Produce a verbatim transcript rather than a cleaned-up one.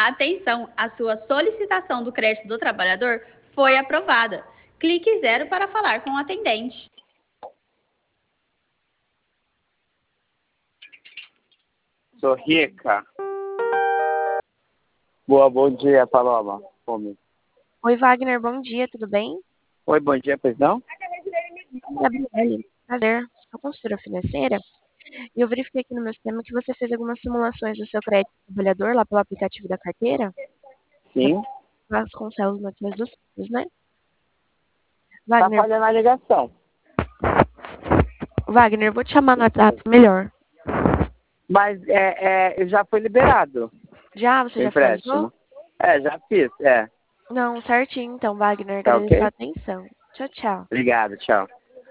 Atenção, a sua solicitação do crédito do trabalhador foi aprovada. Clique zero para falar com o atendente. Sou rica. Boa, bom dia, Paloma. Come. Oi, Wagner, bom dia, tudo bem? Oi, bom dia, pois não? Gabriele, prazer, sou consultora financeira e eu verifiquei aqui no meu sistema que você fez algumas simulações do seu crédito trabalhador lá pelo aplicativo da carteira. Sim. Vasconcelos Matias dos Santos, né? Tá Wagner, falhando a ligação. Wagner, eu vou te chamar no WhatsApp melhor. Mas é, é, já foi liberado Já? Você o já empréstimo. finalizou? É, já fiz, é. Não, certinho então, Wagner, Tá agradeço ok? a atenção. Tchau, tchau. Obrigado, tchau.